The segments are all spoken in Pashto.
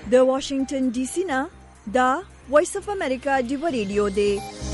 د واشنگټن ډي سي نه دا وایس اف امریکا ډیو ریډیو دی.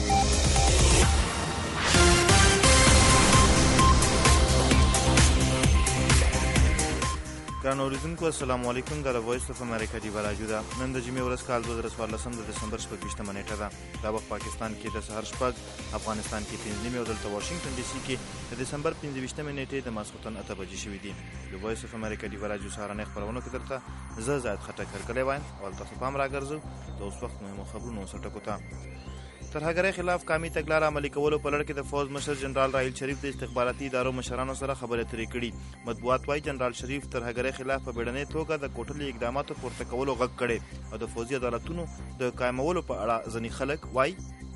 ګرانو اوریدونکو السلام علیکم. د وایس اف امریکا ډیو راډیو ده. نن د جمعې ورځ کال 2014 د دسمبر 26 نیټه ده. دا وخت پاکستان کې د سحر شپږ، افغانستان کې 5 او دلته واشنگټن ډي سي کې د دسمبر 25 نیټې د ماسخوتن 8 بجې شوې دي. د وایس اف امریکا ډیو راډیو سهارنۍ خبرونه کې درته زه زاد خټک کړی وایم او تاسو پام راګرځو د اوس وخت مهمو خبرونو سره ته. ترهګرۍ خلاف قامي تګلاره عملي کولو په لړ کې د فوج مشر جنرال راحیل شریف د استخباراتي ادارو مشرانو سره خبرې اترې کړي. مطبوعات وايي جنرال شریف ترهګرۍ خلاف په بیړنۍ توګه د کوټلي اقداماتو پورته کولو غږ کړي او د فوجي عدالتونو د قائمولو په اړه ځینې خلک وايي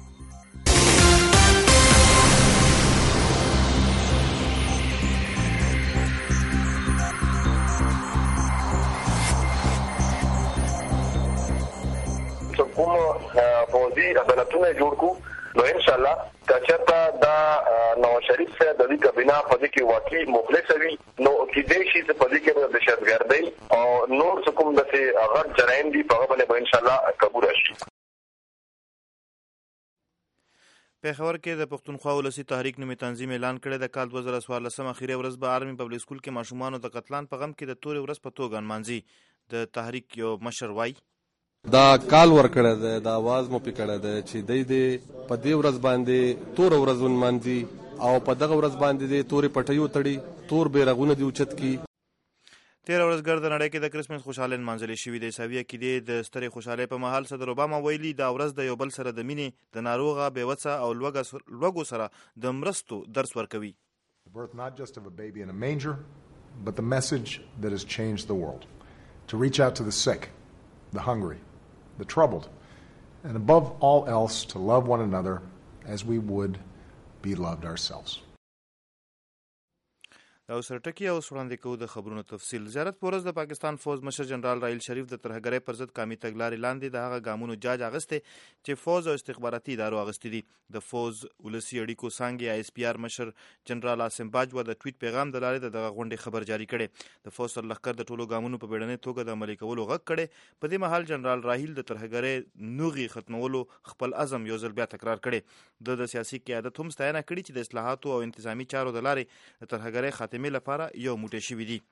کوم فوجي عدالتونه جوړ کو نو ان شاء الله کچته دا نواز شریف سره د دې کابینه په دې کې واقعي مخلص وي نو کې دې شي په دې کې د دهشتګردۍ او نور کوم د هغه جرایم دي په هغه باندې ان شاء الله قبول شي. پېښور کې د پښتونخوا ولسی تحریک نومي تنظیم اعلان کړی د کال 2014 اخیری ورځ به آرمي پبلک سکول کې ماشومانو د قتلان په غم کې د تورې ورځ په توګه نمانځي. د تحریک یو مشر وایي دا کال ورکړی دی، دا आवाज مو پې کړی دی چې دی په دې ورځ باندې توره ورځ ونمانځي او په دغه ورځ باندې دی تورې پټۍ وتړي، تور بیرغونه دې اوچت کړي. 13 ورځ ګرد نړۍ کې د کرسمس خوشحالۍ نمانځلې شوې د عیسوي عقیدې د سترې خوشحالۍ په مهال صدر اوباما ویلي دا ورځ د یو بل سره د مینې، د ناروغه، بېوسه او لوږو سره د مرستو درس ورکوي. Birth not just of a baby in a manger, but the message that has changed the world. To reach out to the sick, the hungry, the troubled, and above all else to love one another as we would be loved ourselves. دا اوس ټکی او وړاندې کوو د خبرونو تفصیل. زیارت په ورځ د پاکستان فوج مشر جنرال راحیل شریف د ترهګرۍ پر ضد قامي تګلارې لاندې د هغه ګامونو جاج اخیستې چې فوج او استخباراتي ادارو اخیستې دي. د فوج ولسي اړیکو څانګې ISPR مشر جنرال عاصم باجوه د ټویټ پیغام د لارې دغه غونډې خبر جاری کړي. د فوج سرلښکر د ټولو ګامونو په بیړنۍ توګه د عملي کولو غږ کړي. په دې مهال جنرال راحیل د ترهګرۍ نوغي ختمولو خپل عزم یو ځل بیا تکرار کړي. د سیاسي قیادت هم ستاینه کړې چې د اصلاحاتو او انتظامی چارو د لارې د ترهګرۍ خاتمې لپاره یو موټی شوي دي.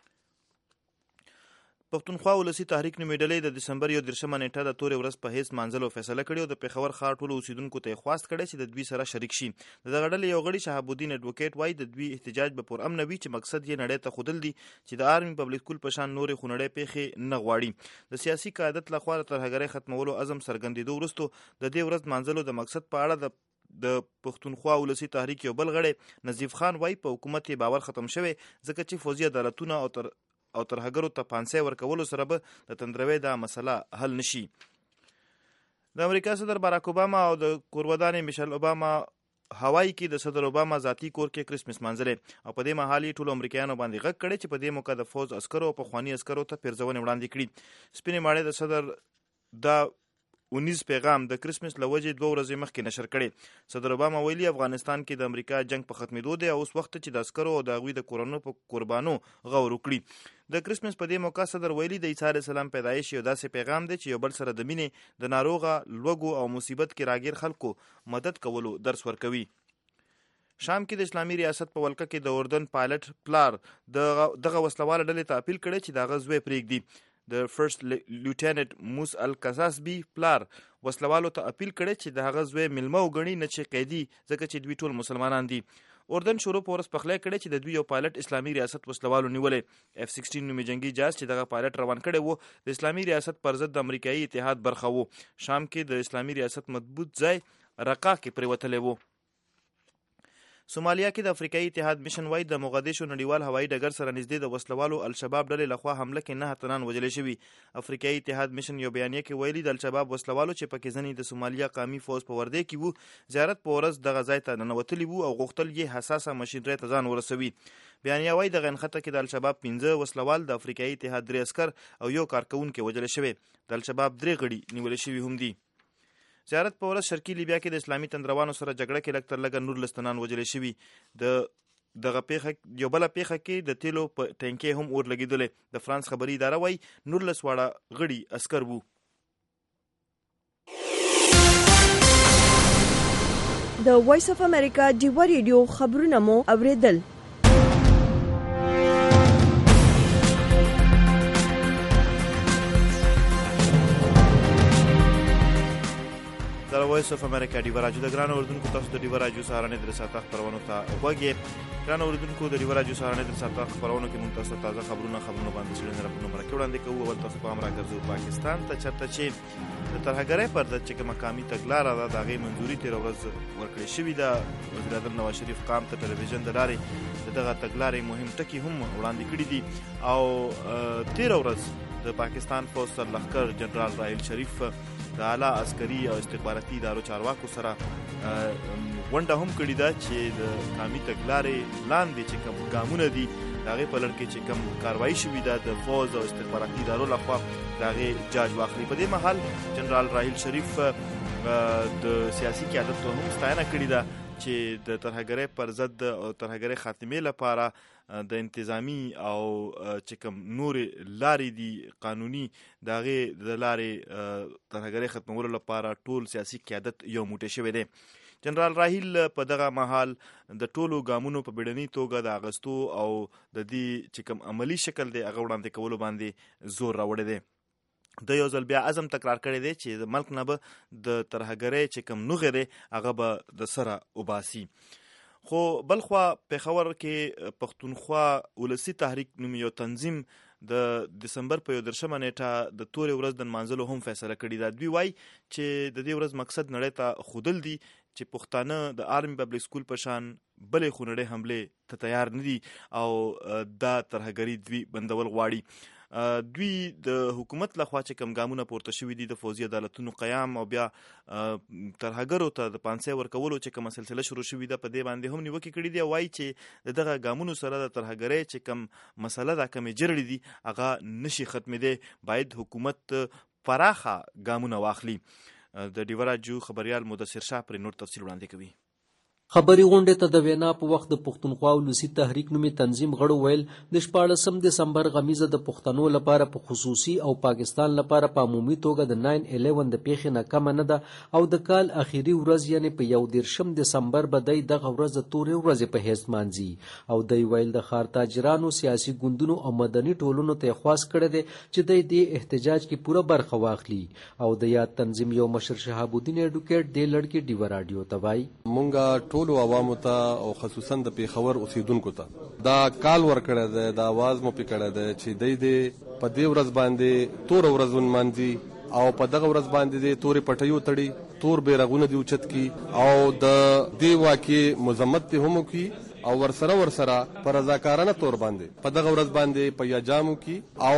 پښتونخوا ولسی تحریک نومي ډلې د دسمبر 31 نیټه د تورې ورځ په هیڅ مانځلو فیصله کړې او د پېښور ښار ټولو اوسیدونکو ته خواست کړی چې د دوی سره شریک شي. دغه ډلې یو غړي شهاب الدین اډوکیټ وایي د دوی احتجاج به پرامن وي چې مقصد یې نړۍ ته ښودل دي چې د آرمي پبلک سکول په شان نورې خونړۍ پیښې نه غواړي. د سیاسي قیادت لخوا د ترهګرۍ ختمولو عزم څرګندېدو وروسته د دې ورځ مانځلو د مقصد په اړه د پښتونخوا ولسی تحریک یو بل غړی نظیف خان وایي په حکومت یې باور ختم شوی ځکه چې فوجي عدالتونه او ترهګرو ته پانسۍ ورکولو سره به د تندروۍ دا مسله حل نشي. د امریکا صدر باراک اوباما او د کورودانې میشل اوباما هوایی کې د صدر اوباما ذاتی کور کې کرسمس مانځلې او په دې مهال یې ټولو امریکایانو باندې غږ کړی چې په دې موقع د فوج عسکرو او پخواني عسکرو ته پیرزونې وړاندې کړي. سپینې ماڼۍ د صدر دا 19 پیغام د کرسمس لوجې 2 ورځې مخکې نشر کړي. صدر اوباما ویلي افغانستان کې د امریکا جنگ په ختمېدو دی او اوس وخت چې د عسکرو او د هغوی د کورونو په قربانو غور وکړي. د کرسمس په دې موقع صدر ویلي د عیسی علیه السلام پیدایش یو داسې پیغام دی چې یو بل سره د مینې، د ناروغه، لوږو او مصیبت کې راګیر خلکو مدد کولو درس ورکوي. شام کې د اسلامي ریاست په ولکه کې د اردن پایلټ پلار دغه وسلواله ډلې ته اپیل کړی چې د هغه زوی پرېږدي. د فرست لیوټیننټ موس القصاصبي پلار وسلوالو ته اپیل کړی چې د هغه زوی میلمه وګڼي نه چې قیدي ځکه چې دوی ټول مسلمانان دي. اردن شروع په ورځ پخلی کړی چې د دوی یو پایلټ اسلامي ریاست وسلوالو نیولی. F-16 نومي جنگي جهاز چې دغه پایلټ روان کړی و د اسلامي ریاست پر ضد د امریکایي اتحاد برخه و. شام کې د اسلامي ریاست مضبوط ځای رقا کې پرېوتلی و. سومالیا کې د افریقایي اتحاد میشن وایي د موغادیشو نړیوال هوایي ډګر سره نږدې د وسلوالو الشباب ډلې لخوا حمله کې 9 تنان وژل شوي. افریقایي اتحاد میشن یو بیانیه کې ویلي د الشباب وسلوالو چې پکې ځینې د سومالیا قومي فوج په وردی کې وو زیارت په ورځ دغه ځای ته ننوتلي وو او غوښتل یې حساسه ماشینرۍ ته ځان ورسوي. بیانیه وایي دغه نښته کې د الشباب 15 وسلوال، د افریقایي اتحاد 3 عسکر او یو کارکوونکی وژل شوی. د الشباب 3 غړي نیول شوي هم دي. زیارت په ورځ شرقي لیبیا کې د اسلامي تندروانو سره جګړه کې لږ تر لږه 19 تنان وژل شوي. د دغه پیښه یو بله پیښه کې د تیلو په ټینکۍ هم اور لګېدلې. د فرانس خبري اداره وایي 19 واړه غړي عسکر وو. د وایس اف امریکا ډیوا ریډیو خبرونه مو اوریدل. د وایس اف امریکا ډیوا راډیو د ګران اوردونکو تاسو د ډیوا راډیو سهارنۍ د ساعت خبرونو ته وګورئ. ګران اوردونکو د ډیوا راډیو سهارنۍ د ساعت خبرونو کې موږ تاسو تازه خبرونه باندې څېړنې راپورونه مرکه وړاندې کوو. اول تاسو په امر راګرځو پاکستان ته چرته چې د ترهګرۍ پر ضد چې مقامي تګلاره ده د هغې منظوري تېره ورځ ورکړې شوې ده. وزیر اعظم نواز شریف قام ته ټلویزیون د لارې د دغه تګلارې مهم ټکي هم وړاندې کړي دي او تېره ورځ د پاکستان پوځ سرلښکر جنرال راحیل شریف د اعلی عسکري او استخباراتي ادارو چارواکو سره غونډه هم کړې ده چې د قامي تګلارې لاندې چې کوم ګامونه دي د هغې په لړ کې چې کوم کاروایي شوې ده د پوځ او استخباراتي ادارو لخوا د هغې جاج واخلي. په دې مهال جنرال راحیل شریف د سیاسي قیادت هم ستاینه کړې ده چې د ترهګرۍ پر ضد او ترهګرۍ خاتمې لپاره د انتظامی او چې کوم نورې لارې دي قانوني د هغې د لارې ترهګرۍ ختمولو لپاره ټول سیاسي قیادت یو موټی شوی دی. جنرال راحیل په دغه مهال د ټولو ګامونو په بیړني توګه د اغستو او د دې چې کوم عملی شکل دی هغه وړاندې کولو باندې زور راوړی دی. د یو ځل بیا عزم تکرار کړی دی چې د ملک نه به د ترهګرۍ چې کوم نوغې دی هغه به د سره وباسي. خو بلخوا پېښور کې پښتونخوا ولسي تحریک نوم یو تنظیم د دسمبر په 11 نیټه د تورې ورځ د نمانځلو هم فیصله کړې ده. دوی وایي چې د دې ورځ مقصد نړۍ ته ښودل دي چې پښتانه د آرمي پبلک سکول په شان بلې خونړۍ حملې ته تیار نه دي او دا ترهګري دوی بندول غواړي. دوی د حکومت لخوا چې کوم ګامونه پورته شوي دي د فوزي عدالتونو قیام او بیا ترهګرو ته د پانسۍ ورکولو چې کومه سلسله شروع شوې ده په دې باندې هم نیوکې کړي دي. وایي چې د دغه ګامونو سره د ترهګرۍ چې کوم مسله ده کمې جرړې دي هغه نشي ختمېدی. باید حکومت پراخه ګامونه واخلي. د ډیوا راډیو خبریال مدثر شاه پر نور تفصیل وړاندې کوي. خبري غونډې ته د وینا په وخت د پښتونخوا ولسي تحریک نومي تنظیم غړو ویل د 14 دسمبر غمیزه د پښتنو لپاره په خصوصي او پاکستان لپاره په عمومي توګه د 9/11 د پیښې نه کم نه ده او د کال اخیری ورځ یعنی په 11 دسمبر به دغه ورځ د تورې ورځې په حیث مانځي او د ویل د ښار تاجرانو سیاسي ګوندونو او مدني ټولنو ته خواست کړی دی چې د دې احتجاج کې پوره برخه واخلي او د یاد تنظیم یو مشر شهاب الدین اډوکیټ د لړکی ډیوا راډیو ته وایي مونږه ټولو عوامو ته او خصوصا د پیښور اوسیدونکو ته دا کال ورکړی دی د आवाज مو پکړی دی چې د په دې ورځ باندې تور ورځ ونمانځي او په دغه ورځ باندې د تورې پټیو تړي تور بیرغونه دی اوچت کی او د دې واقعې مذمت هم کی او ورسره پر رضاکارانه تور باندې په دغه ورځ باندې په یاجامو کی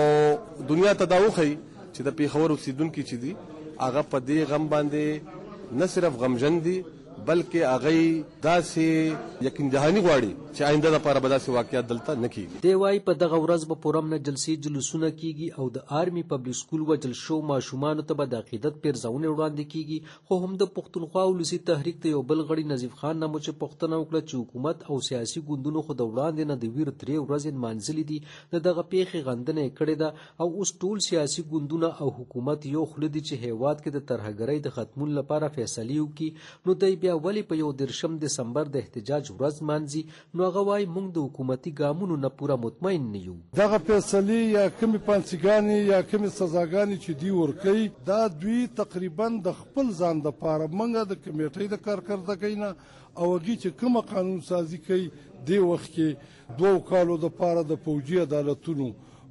او دنیا ته دا وخی چې د پیښور اوسیدونکو چې دي هغه په دې غم باندې نه صرف غمجن دي بلکې هغه داسې یقین جهانی غواړي چې آینده لپاره به داسې واقعیت دلته نه کیږي. دی وايي په دغه ورځ به پرم نه جلسې جلوسونه کیږي او د آرمي پبلک سکول وجل شو ماشومان ته به د عقیدت پیرزونه وړاندې کیږي. خو هم د پښتونخوا ولسي تحریک ته یو بل غړي نظیف خان نامو چې پښتنه وکړه چې حکومت او سیاسي ګوندونو خو د وړاندې نه د ویر ترې ورځې منځلې دي دغه پیښې غندنه کړې ده او اوس ټول سیاسي ګوندونه او حکومت یو خلدي چې هیواد کې د ترهګرۍ د ختمون لپاره فیصله وکړي نو دی بیا ولی په 11 دسمبر د احتجاج ورځ مانځي نو هغه وايي موږ د حکومتي ګامونو نه پوره مطمئن نه یو. دغه فیصله یا کومې پانسیګانې یا کومې سزاګانې چې دی ورکوي دا دوی تقریبا د خپل ځان د پاره منګه د کمیټې د کارکردګۍ نه او هغې چې کومه قانون سازي کوي دی وخت کې 2 کالو د پاره د پوجي عدالتونو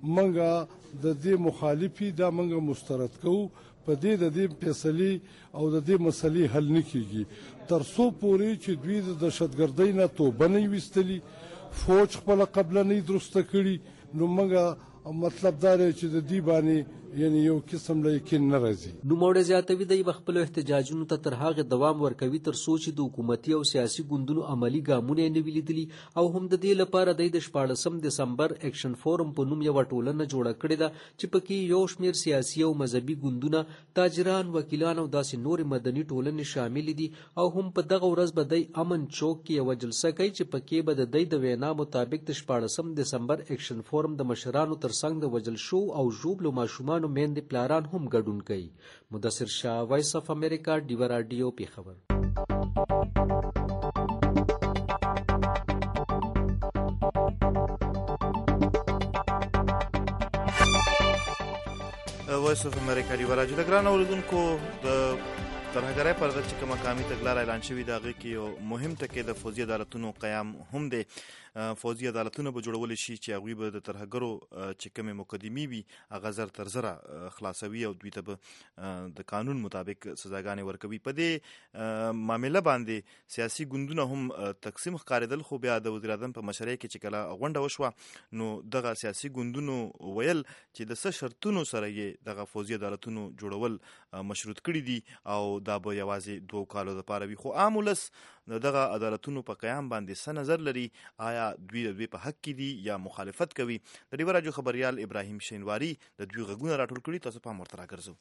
منګه د دې مخالفي دا منګه مسترد کوو په دې د دې فیصلې او د دې مسلې حل نه کیږي تر څو پورې چې دوی د دهشتګردۍ نه توبه نه ویستلي فوج خپله قبله نه درسته کړي نو موږ مطلب دا دی چې د دې باندې یعنی یو قسم له یقین نه راځي. نوموړی زیاتوي دی خپلو احتجاجونو ته تر هغې دوام ورکوي تر څو چې د حکومتي او سیاسي ګوندونو عملي ګامونه یې نه وي لیدلي او هم د دې لپاره دی د 14 دسمبر اکشن فورم په نوم یوه ټولنه جوړه کړې ده چې پکې یو شمېر سیاسي او مذهبي ګوندونه، تاجران، وکیلان او داسې نورې مدني ټولنې شاملې دي او هم په دغه ورځ به دی امن چوک کې یوه جلسه کوي چې پکې به د دی د وینا مطابق د 14 دسمبر اکشن فورم د مشرانو ترڅنګ د وژل شو او ژوبلو ماشومانو میندې پلاران هم ګډون کوي. مدثر شاه، وایس اف امریکا، ډیوه راډیو، پیښور. وایس اف امریکا ډیوه راډیو د ګران اوریدونکو د ترهګرۍ پر ضد چې کومه قامي تګلاره اعلان شوې ده هغې کې یو مهم ټکی د فوځي عدالتونو قیام هم دی. فوځي عدالتونه به جوړولی شي چې هغوی به د ترهګرو چې کومې مقدمې وي هغه زر تر زره خلاصوي او دوی ته به د قانون مطابق سزاګانې ورکوي. په دې معامله باندې سیاسي ګوندونه هم تقسیم ښکارېدل، خو بیا د وزیر اعظم په مشرۍ کې چې کله غونډه وشوه نو دغه سیاسي ګوندونو ویل چې د څه شرطونو سره یې دغه فوځي عدالتونو جوړول مشروط کړي دي او دا به یوازې 2 کالو دپاره وي. خو عام ولس دغه عدالتونو په قیام باندې څه نظر لري؟ آیا دوی د دوی په حق کې دي یا مخالفت کوي؟ د ډیوه راډیو خبریال ابراهیم شینواري د دوی غږونه راټول کړي، تاسو پام ورته راګرځو.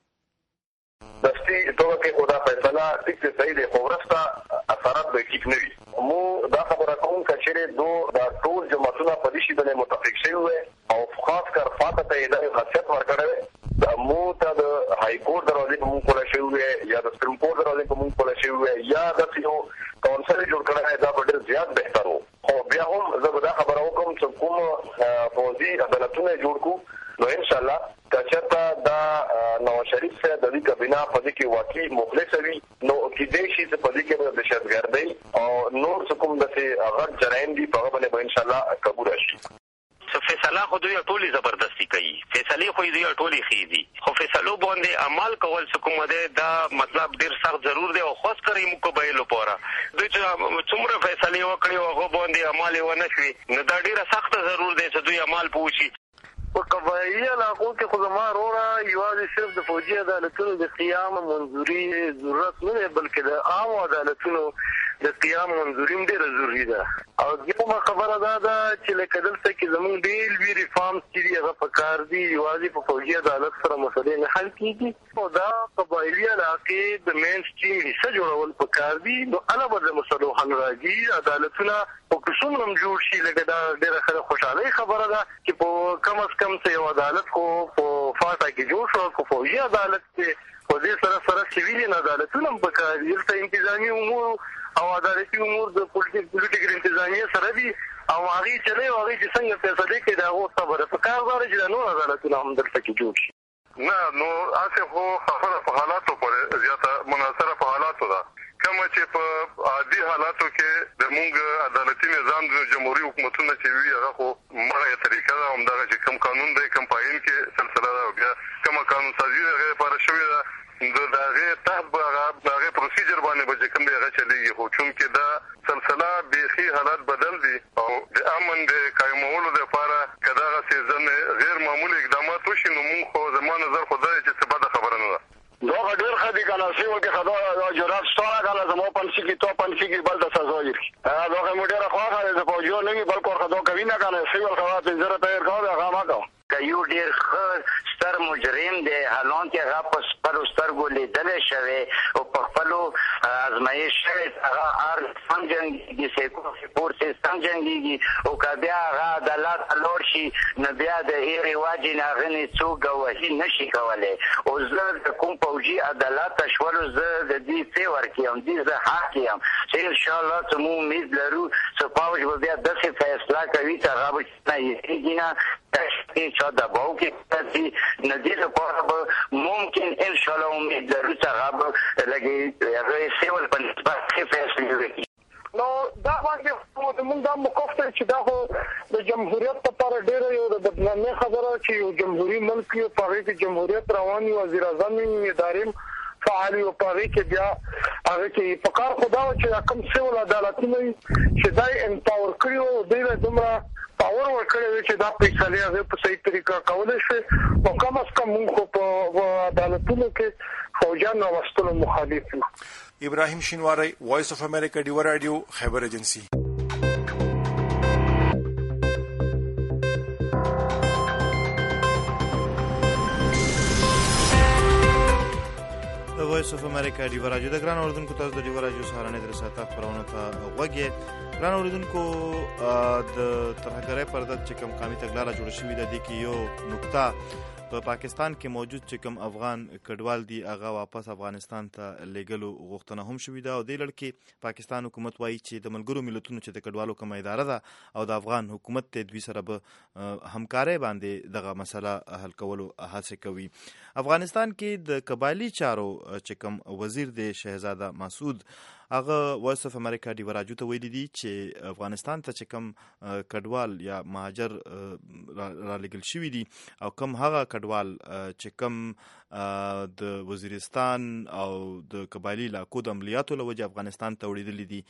دستي توګه کې خدا فیصله ټیک ته صحیح دی، خو وروسته اثرات به ټیک نه وي. مو دا خبره کوم چې چېرې دا ټول جماعتونه په دې شي باندې متفق شوي وي او خاص کر فاته ته یې دا خاصیت ورکړی مو ته د های کورټ دروازې په مونږ کولی شوي وي یا د سپریم کورټ دروازې په مونږ کولی شوي وي یا داسې یو کونسل جوړ کړی دا به ډېر زیات بهتر و. خو بیا هم زه به دا خبره وکړم چې کوم فوځي عدالتونه جوړ کړو نو انشاءالله که چېرته دا نواز شریف صاحب د دې کابینه په دې کې واقعي مخلصه وي نو کیدای شي چې په دې کې به د دهشتګردۍ او نور څه کوم داسې غټ جرایم دي په هغه باندې به انشاءالله قبوله شي. فیصله خو دوی ټولې زبردستي کوي، فیصلې خو دوی ټولې ښې دي، خو فیصلو باندې عمل کول څه کومه دی دا مطلب ډېر سخت ضرور دی او خاص کر یې موږ قبایلو پوره دوی چې څومره فیصلې وکړې او هغه باندې عمل یې ونه شوې نو دا ډېره سخته ضرور دی چې دوی عمل پوه شي. په قبایلي علاقو کې خو زما وروره یوازې صرف د فوجي عدالتونو د قیام منظوري ضرورت نه دی بلکې د عامو عدالتونو د قیام منظوري هم ډېره ضروري ده. او دویمه خبره دا ده چې لکه دلته کې زموږ ډېر لوی ریفارمز چې دي هغه پکار دي یوازې په فوجي عدالت سره مسلې نه حل کېږي او دا قبایلي علاقې د مین سټریم حصه جوړول پکار دي نو هله به د مسلو حل راځي. عدالتونه په څومره هم جوړ شي لکه دا ډېره ښه خوشحالۍ خبره ده چې په کم از کم څه یو عدالت خو په فاټا کې جوړ شو خو فوجي عدالت کې په دې سره سیویلین عدالتونه هم پکار دي. دلته انتظامي امور او عدالتي امور د پولیټیکل انتظامیه سره دي او هغې چې نه هغې چې څنګه فیصلې کوي د هغو صبر پکار ده چې د نور عدالتونه هم دلته کې جوړ شي. نه نو هسې خو خبره په حالاتو پورې زیاته منحصره په حالاتو ده کومه چې په عادي حالاتو کې د مونږ عدالتي نظام د جمهوري حکومتونه چې وي هغه خو مړه طریقه ده همدغه چې کوم قانون دی کوم په عین کې سلسله ده او بیا کومه قانون سازي د هغې لپاره شوې ده د هغې تحت به هغې پروسیجر باندې به چې کوم دی هغه چلېږي خو چونکې دا سلسله بیخي حالات بدل دي او د امن د قایمولو دپاره که دغسې ځنې غیر معمولي اقدامات وشي نو مونږ خو زما نظر خو دا دی چې څه بده خبره نه ده. دغه ډېر ښه دي که نه سیول کې ښه جرات شته که نه زما پنسي کې تو پنسي کې بل ته سزا ورکړي دغه مې ډېره خوښه دی د فوجیو نه وي بلکې ورخه کوي نه که نه سیول ښه 15 تیر کوه هغه مه کوه. که یو ډېر ښه ستر مجرم دی حالان کې هغه په خپلو سترګو لیدلی شوی او په خپلو ازمایش شوی هغه هر سم جنګېږي سیکور سیستم جنګېږي او که بیا هغه عدالت ته لاړ شي نو بیا د هغې وجې نه هغه نه څوک ګواهي نه شي کولی او زه د کوم پوجي عدالت ته شولو زه د دې څه ورکړم دې زه حق یم چې انشاءالله څه مو امید لرو چې پوج به بیا داسې فیصله کوي چې هغه به نه هېرېږي نه چا دباو کې راځي نه دې لپاره به ممکن انشاءالله امید لرو چې هغه به لږې هغه سیول په نسبت ښې فیصلې وکړي. نو دا باندې موږ دا موقف دی چې دا خو د جمهوریت لپاره ډېره یو د بدنامۍ خبره چې یو جمهوري ملک وي په هغې کې جمهوریت روان وي وزیر اعظم وي ادارې فعال وي په هغې کې بیا هغې کې په کار خو دا وه چې دا کوم سیول عدالتونه وي چې دا یې امپاور کړي وو دوی له دومره پاور باور ورکړی چې دا فیصله هغه په صحیح طریقه کولای شي او کم از کم موږ په عدالتونو کې فوجان راوستلو مخالف یو. ابراهیم شینواری، وایس اف امریکا ډیو رادیو، خیبر ایجنسی. وایس اف امریکا ډیو رادیو د ګران اوردونکو تاسو د ډیو رادیو سهارنې د رساته خبرونه ته غوږی. ګران اوردونکو د ترهګرۍ پر ضد چې کوم قومي تګلاره جوړه شوې ده د کې یو نقطه په پاکستان کې موجود چې کوم افغان کډوال دي هغه واپس افغانستان ته لېږلو غوښتنه هم شوې ده او دې لړ کې پاکستان حکومت وایي چې د ملګرو ملتونو چې د کډوالو کومه اداره ده او د افغان حکومت ته دوی سره به همکارۍ باندې دغه مسله حل کولو هڅه کوي. افغانستان کې د قبایلي چارو چې کوم وزیر دی شهزاده مسعود هغه وایس اف امریکا ډیو رادیو ته ویلي دي چې افغانستان ته چې کوم کډوال یا مهاجر را لېږل شوي دي او کوم هغه کډوال چې کوم د وزیرستان او د قبایلي علاقو د عملیاتو له وجې افغانستان ته وړېدلي دي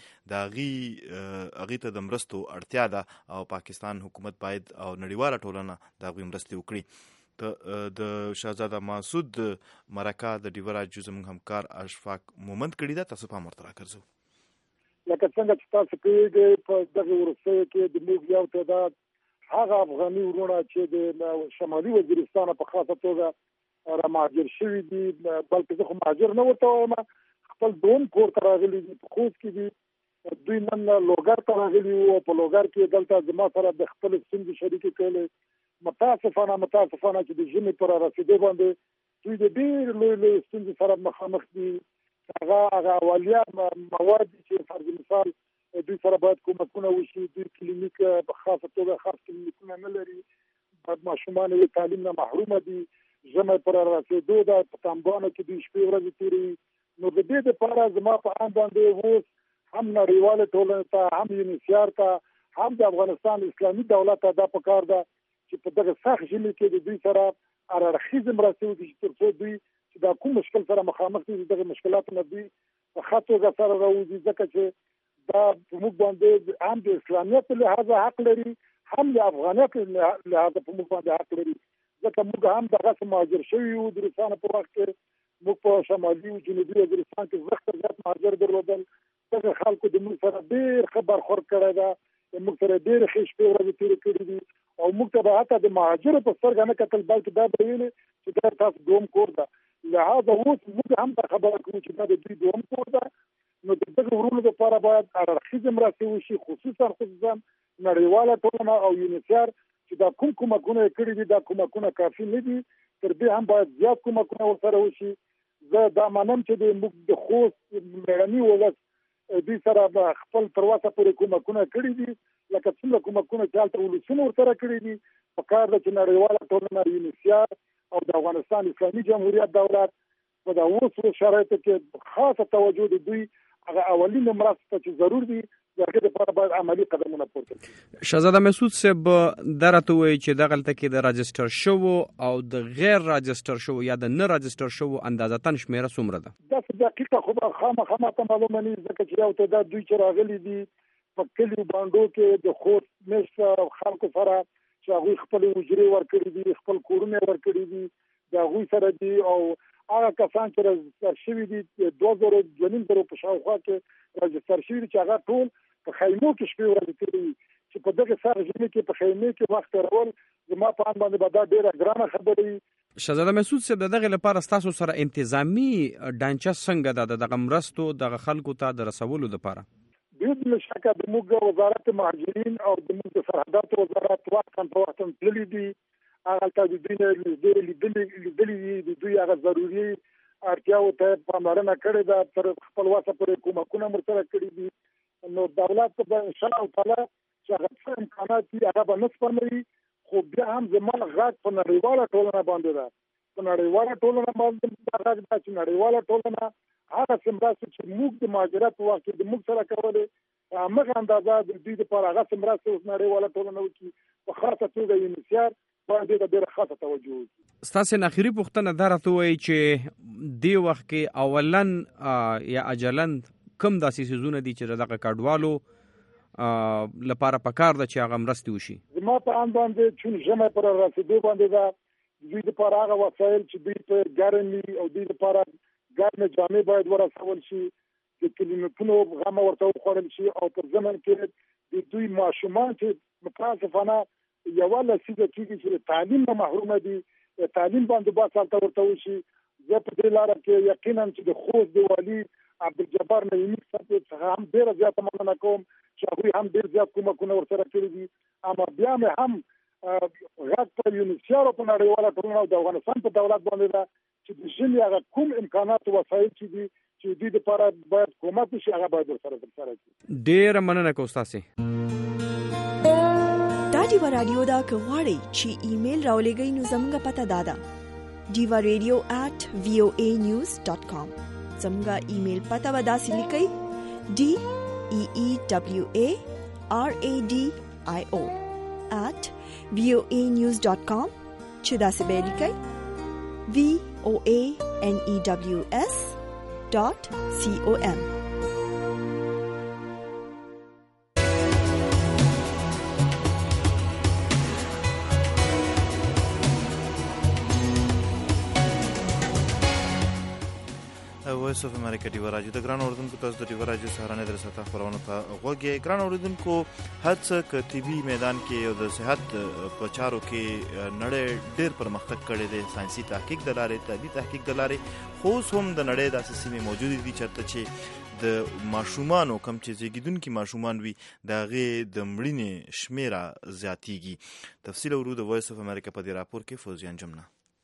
د هغې ته د مرستو اړتیا ده او پاکستان حکومت باید او نړیواله ټولنه د هغوی مرستې وکړي. د شهزاده مسعود مرکه د ډیو رادیو زموږ همکار اشفاق مومند کړي ده. تاسو پام ورته راګرځو. لکه څنګه چې تاسو پوهېږئ په دغه وروستیو کې د موږ یو تعداد هغه افغاني وروڼه چې د شمالي وزیرستان په خاصه توګه را مهاجر شوي دي، بلکې زه خو مهاجر نه ورته وایم، خپل دوم کور ته راغلي دي، په خوست کې دي. دوی نن لوګر ته راغلي وو، په لوګر کې دلته زما سره د خپل ستونزې شریکې کړلې. متاسفانه چې د ژمي پر رسېدو باندې دوی د ډېر لوی ستونزې سره مخامخ دي. هغه اولیا مواد چې فرض مثال دوی سره باید کومکونه وشي. دوی کلینیک په خاصه توګه خاص کلینیکونه نه لري، ماشومان یې تعلیم نه محرومه دي. ژمی پر رسېدو ده، په تنبانو کې دوی شپې ورځې تېروي. نو د دې دپاره زما په اند باندې اوس هم نړیوالې ټولنې ته، هم یونیسیار ته، هم د افغانستان اسلامي دولت ته دا پکار ده چې په دغه سخت ژمي کې د دوی سره هر اړخیزه مرستې وکړي تر څو دوی چې دا کوم مشکل سره مخامخ دي دغه مشکلاتو نه دوی په ښه توګه سره راوځي، ځکه چې دا په موږ باندې هم د اسلامیت له لحاظه حق لري، هم د افغانیت له لحاظه په موږ باندې حق لري، ځکه موږ هم دغسې مهاجر شوي یو. د روسانو په وخت کې موږ په شمالي او جنوبي وزیرستان کې زښت زیات مهاجر درلودل. دغه خلکو د موږ سره ډېر ښه برخورد کړی ده، موږ سره ډېرې ښې شپې ورځې تېرې کړي دي او موږ ته به حتی د مهاجرو په سترګه نه کتل، بلکې دا به ویلې چې دا تاسو دوم کور ده. لهذا اوس موږ هم دا خبره کوو چې دا د دوی دوم کور ده. نو د دغه وروڼو لپاره باید هر اړخیزې مرستې وشي، خصوصا نړیواله ټولنه او یونیسیار چې دا کوم کومکونه یې کړي دي دا کومکونه کافي نه دي، تر دې هم باید زیات کومکونه ورسره وشي. زه دا منم چې موږ د خوست مېړني ولس دوی سره به خپل تر اوسه پورې کومکونه کړي دي، لکه څومره کومکونه چې هلته ولسونه ورسره کړي دي. پکار ده چې نړیواله ټولنه، یونیسیار او د افغانستان اسلامي جمهوریت دولت په دا اوس شرایطو کې خاصه توجه د دوی هغه اولینه مرستې ته چې ضرور دي د هغې دپاره باید عملي قدمونه پورته کړي. شهزاده مسعود صاحب دا راته ووایي چې دغلته کې د راجسټر شوو او د غیر راجسټر شوو یا د نه راجسټر شوو اندازتاً شمېره څومره ده؟ داسې دقیقه خو به خامخا ماته معلومه نه وي، ځکه چې یو تعداد دوی چې راغلي دي په کلیو بانډو کې د خوست میشته خلکو سره چې هغوی خپلې حجرې ورکړي دي، خپل کورونه یې ورکړي دي، د هغوی سره دي. او هغه کسان چې راجسټر شوي دي 2000 په شاوخوا کې راجسټر شوي دي چې هغه ټول په خیمو کې شپې ورځې تېروي، چې په دغه سخت ژمي کې په خیمې کې وخت تېرول زما په اند باندې به دا ډېره ګرانه خبره وي. شهزاده مسعود صاحب د دغې لپاره ستاسو سره انتظامي ډانچه څنګه ده د دغه مرستو دغه خلکو ته د رسولو دپاره؟ بدون شکه د موږ وزارت مهاجرین او د موږ د سرحداتو وزارت وختاً په وختاً تللي دي. هغلته د دوی نه لیدلي دي، د دوی هغه ضروري اړتیاوو ته پاملرنه کړې ده، تر خپل وسه پورې کومکونه ورسره کړي دي. نو دولت به انشاءالله تعالی چې هغه څه امکانات دي هغه به نه سپموي، خو بیا هم زما غږ په نړیواله ټولنه باندې ده. په نړیواله ټولنه باندې دا غږ ده چې نړیواله ټولنه هغه څه مرستې چې موږ د مهاجرت په وخت کې د موږ سره کولې همغه اندازه د دوی دپاره هغه څه مرستې اوس نړیواله ټولنه وکړي، په خاصه توګه یونیسیار باید دې ته ډېره خاصه توجه وکړي. ستاسې نه اخري پوښتنه دا راته ووایي چې دې وخت کې اولن یا اجلن کوم داسې څیزونه دي چې د دغه کډوالو لپاره پکار ده چې هغه مرستې وشي؟ زما په اند باندې چې ژمه پر رسیدو باندې دا دوی لپاره هغه وسایل چې دوی په ګرمي او دوی لپاره ګرمه جامې باید ورسول شي، د کلینیکونو غم ورته وخوړل شي، او پر ځمن کې د دوی ماشومان چې متاسفانه یوه لسیزه کېږي چې تعلیم نه محرومه دي، تعلیم باندې باید هلته ورته وشي. زه په دې لاره کې یقینا چې د خوست د والي عبدالجبار نعیمي صاحب څخه هم ډېره زیاته مننه کوم چې هغوی هم ډېر زیات کومکونه ورسره کړي دي. اما بیا مې هم غږ په یونیسیارو په نړیواله ټولنه او د افغانستان په دولت باندې ده چې د ژمي هغه کوم امکانات او وسایل چې دي چې دوی دپاره باید کومک وشي هغه باید ورسره ترسره کړي. ډېره مننه کوم ستاسې. دا ډیوا راډیو دا که غواړئ چې ایمیل راولېږئ نو زموږ پته دا ده diva.radio@voanews.com. زموږ ایمیل پته به داسې لیکئ DEEWARADIO@voanews.com چې داسې به لیکئ VOANEWS.com. وایس اف امریکا ډیوا راډیو د ګران اوردونکو تاسو د ډیوا راډیو سهارنې در ساته خبرونه ته غوږی. ګران اوردونکو هڅه کتبي میدان کې او د صحت په چارو کې نړۍ ډېر پرمختګ کړی دی، ساينسي تحقیق د لارې، طبي تحقیق د لارې، خو هم د نړۍ داسې سیمې موجودې دي چېرته چې د ماشومانو کم چې زیږیدونکي ماشومان وي د هغې د مړینې شمیره زیاتیږي. تفصیل اورو د وایس اف امریکا په دې راپور کې فوزیان جمنه.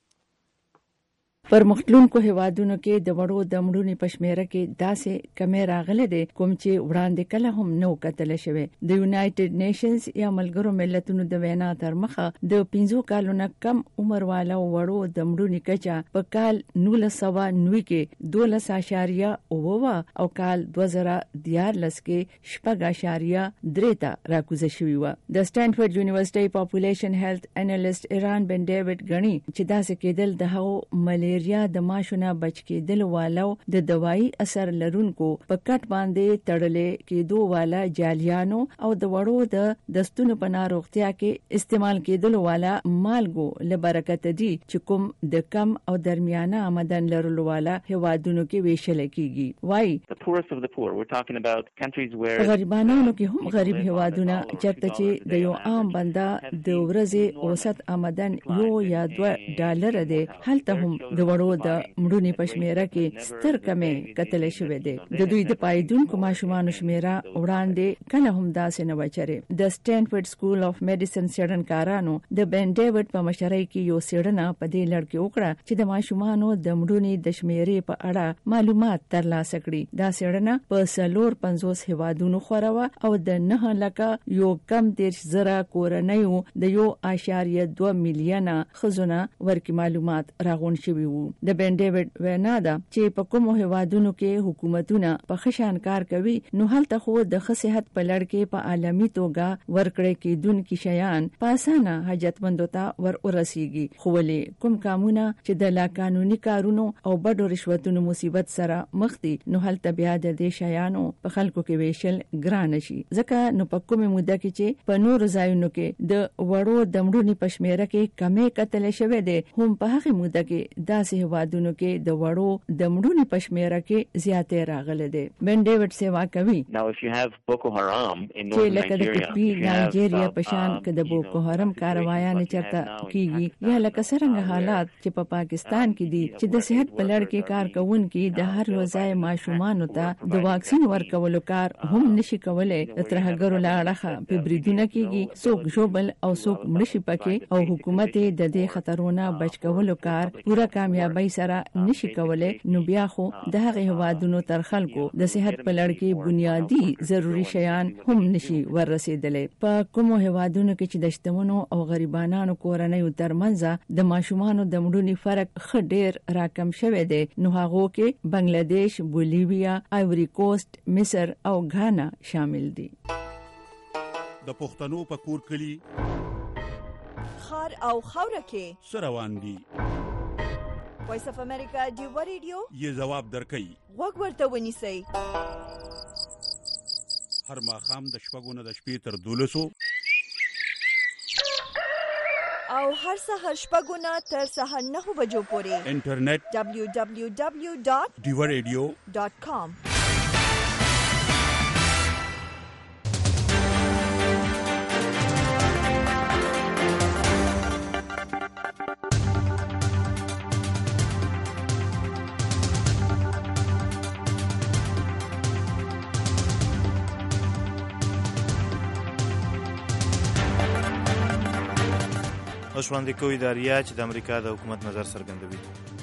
پر مختلونکو هیوادونو کې د وړو د مړونې په شمیره کې داسې کمې راغلي دي کوم چې وړاندې کله هم نو کتل شوی. د یونایټډ نیشنز یا ملګرو ملتونو د وینا تر مخه د 15 کالونو کم عمر والو وړو د مړونې کچا په کال 1990 کې 12.9 او کال 2014 کې 6.3 ته راکوزه شوی و. د سټانفورد یونیورسيټي پاپولیشن هیلث انالیست ایران بن ډیوډ غنی چې داسې کېدل د هغو ملیریا د ماشونه بچ کېدل والو د دوايي اثر لرونکو په کټ باندې تړلې کېدو والا جالیانو او د وړو د دستونو په ناروغتیا کې استعمال کېدل والا مالګو لبرکت دي چې کوم د کم او درمیانه آمدن لرلو والا هیوادونو کې ویشل کېږي. وای غریبانو کې هم غریب هیوادونه چرته چې د یو عام بنده د ورځې اوسط آمدن $1 دی، هلته هم د وړو د مړونې په شمیره کې ستر کمې کتل شوې ده. د دوی د پایدونکو ماشومانو شمیره وړاندې کله هم داسې نه وچره. د سټانفورد سکول اف میډیسن څېړنکارانو د بن ډیوډ په مشرۍ کې یو څېړنه په دې لړ کې وکړه چې د ماشومانو د مړونې د شمیرې په اړه معلومات ترلاسه کړي. دا څېړنه په 450 هیوادونو خوروه او د 9,130,000 کورنیو د 1.2 میلیونه خزونه ورکې معلومات راغون شوی وو. د بن ډیوډ وینا ده چې په کومو هیوادونو کې حکومتونه په خشان کار کوي نو هلته خو د صحت په لړ کې په عالمي توګه ورکړې کېدونکي شیان په اسانه حاجتمندو ته ورسیږي. خو ولې کوم کارونه چې د لا قانوني کارونو او بډو رشوتونو مصیبت سره مخ دي نو هلته بیا د دې شیانو په خلکو کې ویشل ګران شي. ځکه نو په کومه موده کې چې په نور ځایونو کې د وړو د مړونې په شمیره کې کمې کتل شوې ده، هم په هغه موده کې داسې هیوادونو کې د وړو د مړونې په شمیره کې زیاتې راغلي دي. بن ډیوډ سیوا کوي چې لکه د ټپي نایجیریا په شان کې د بوکو حرام کاروایان چرته کیږي یا لکه څنګه حالات چې په پاکستان کې دي چې د صحت په لړ کې کارکونکي د هر وځای ماشومانو ته د واکسین ورکولو کار هم نشي کولای. ترهګرو لاړه په بریدونه کېږي، څوک جوبل او څوک مړشي پکې او حکومت د دې خطرونو بچ کولو کار پورا کامیابی سره نشي کولای. نو بیا خو د هغه هوادونو تر خلکو د صحت په لړ کې بنیادی ضروری شیان هم نشي ورسېدلې. په کومو هوادونو کې چې د شتمنو او غریبانو کورنۍ ترمنځ د ماشومانو د مړونې فرق خډیر راکم شوی دی نو هغه کې بنگلاديش، بولیویا، آیوري کوست، مصر او غانا شامل دي. د پښتنو په کور کلی خار او خوره کې سروان دي. وایس اف امریکا ډیوا ریډیو یې جواب درکړي. وګ ورته ونیسئ. هر ماښام د 6 نه د شپې تر 12 او هر سحر 6 نه تر سحر 9 بجو پورې انټرنیټ www.divaradio.com. اوس وړاندې کوي اداریه چې د امریکا د حکومت نظر څرګندوي.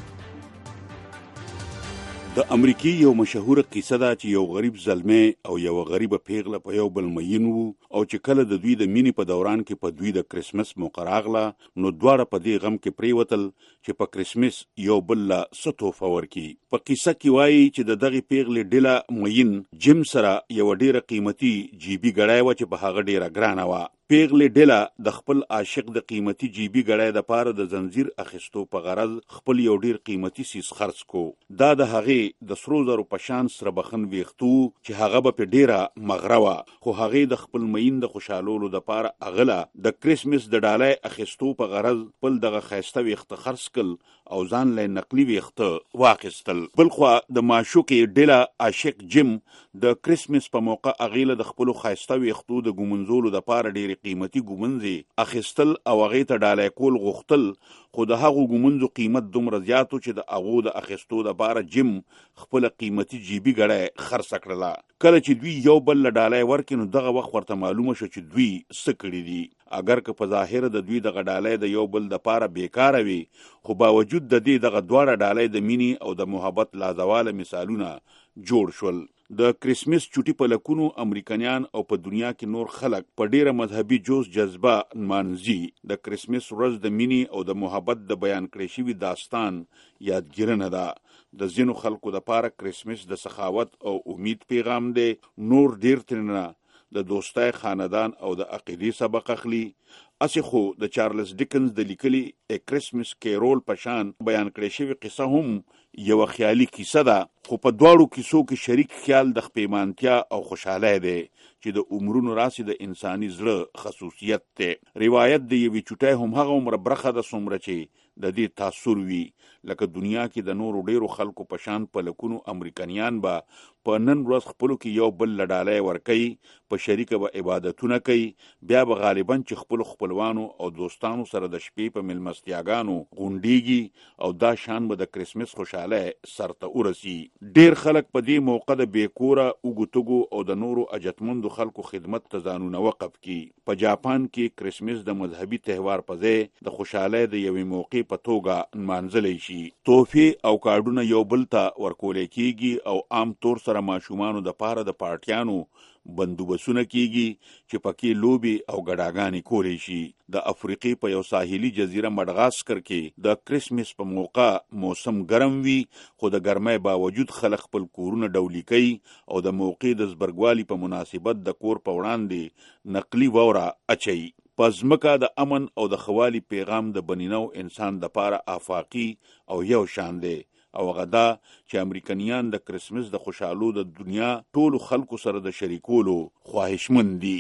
د امریکای یو مشهوره قصه ده چې یو غریب زلمی او یو غریبه پیغله په یو بل مین وو او چې کله د دوی د مینې په دوران کې په دوی د کرسمس موقع راغله نو دواړه په دې غم کې پریوتل چې په کرسمس یو بل له څه تحفه ورکړي. په قصه کې وایي چې د دغې پیغلې ډله مین جیم سره یو ډیره قیمتي جیبي ګړۍ وه چې په هغه ډیره ګرانه وه. پیغلې ډله د خپل عاشق د قیمتي جیبي ګړۍ د پاره د زنجیر اخیستو په غرض خپل یو ډیر قیمتي سیس خرڅ کو. دا د هغې د سرو زرو په شان سره بخن ویښتو چې هغه به په ډیره مغره وه، خو هغې د خپل مین د خوشحالولو د پاره اغله د کرسمس د ډالۍ اخیستو په غرض خپل دغه ښایسته ویښته خرڅ کړل او ځان له نقلي ویښته واخیستل. بلخوا د معشوقې ډله عاشق جیم د کرسمس په موقع اغله د خپل ښایسته ویښتو د ګومنځولو د پاره ډیر قیمتي ګومنځي اخیستل او هغې ته ډالۍ کول غوښتل، خو د هغو ګومنځو قیمت دومره زیاتو چې د هغو د اخیستو دپاره جیم خپله قیمتي جیبي ګړۍ خرڅه کړله. کله چې دوی یو بل له ډالۍ ورکړي نو دغه وخت ورته معلومه شو چې دوی څه کړي دي. اگر که په ظاهره د دوی دغه ډالۍ د یو بل دپاره بیکاره وي، خو باوجود د دې دغه دواړه ډالۍ د مینې او د محبت لازواله مثالونه جوړ شول. د کرسمس چوټي په لکونو امریکایان او په دنیا کې نور خلک په ډیره مذهبي جوش جذبه نمانځي. د کرسمس ورځ د مینې او د محبت د بیان کړی شوي داستان یادګیرنه ده. د ځینو خلکو دپاره کرسمس د سخاوت او امید پیغام دی، نور ډیر ترنه د دوستای خاندان او د عقیدې سبق اخلي. اسی خو د چارلز ډیکنز د لیکلي کرسمس کیرول په شان بیان کړی شوی قصه هم یو خیالي کیسه ده، خو په دواړو کیسو کې شریک خیال د خپېمانتیا او خوشحالۍ دی چې د عمرونو راسي د انساني زړه خصوصیت دی. روایت د یوې چوټۍ هم هغه عمره برخه ده څومره چې د دې تاثر وي. لکه دنیا کې د نورو ډیرو خلکو په شان په لکونو امریکایان به په نن ورځ خپلو کې یو بل له ډالۍ ورکوي، په شریکه به عبادتونه کوي، بیا به غالبا چې خپلو خپلوانو او دوستانو سره د شپې په مېلمستیاګانو غونډیږي او دا شان به د کرسمس خوشحالۍ سرته ورسي. ډیر خلک په دې موقع د بېکوره اوږوتږو او د نورو اجتمندو خلکو خدمت ته ځانونه وقف کړي. په جاپان کې کرسمس د مذهبي تهوار په ځای د خوشحالۍ د یوې موقع په توګه نمانځلی شي. تحفې او کارډونه یو بل ته ورکولی کیږي او عام طور سره ماشومانو د پاره د پارټیانو بندوبسونه کیږي چې پکې لوبې او ګډاګانې کولی شي. د افریقې په یو ساحلي جزیره مډغاسکر کې د کرسمس په موقع موسم ګرم وي، خو د ګرمۍ باوجود خلک خپل کورونه ډولي کوي او د موقع د زبرګوالي په مناسبت د کور په وړاندې نقلي واوره اچوي. په ځمکه د امن او د خوالي پیغام د بنینو انسان دپاره آفاقي او یو شان دی، او هغه دا چې امریکایان د کرسمس د خوشحالو د دنیا ټولو خلکو سره د شریکولو خواهشمند دي.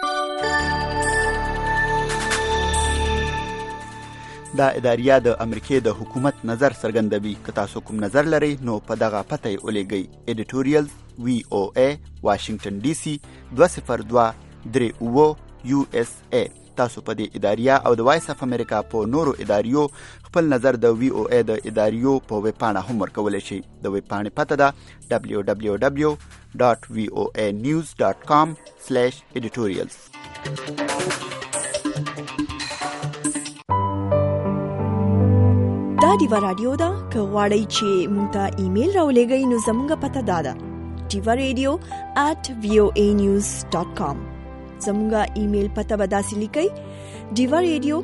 دا اداریه د امریکای د حکومت نظر څرګندوي. که تاسو کوم نظر لرئ نو په دغه پته یې ولیږئ: editorials VOA واشنگټن DC 20239 USA. تاسو په دې اداریه او د وایس اف امریکا په نورو اداریو خپل نظر د VOA د اداریو په ویب پاڼه هم ورکولی شئ. د ویب پاڼې پته ده www.voanews.com/editorials. دا ډیوا رادیو ده. که غواړئ چې مونږ ته ایمیل راولېږئ نو زموږ پته دا ده: divaradio@voanews.com. زموږ ایمیل پته به داسې لیکئ: divaradio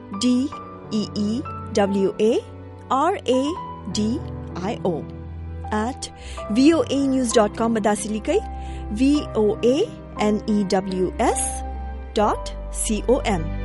DEEWARADIO@voanews.com به داسې لیکئ: voanews.com.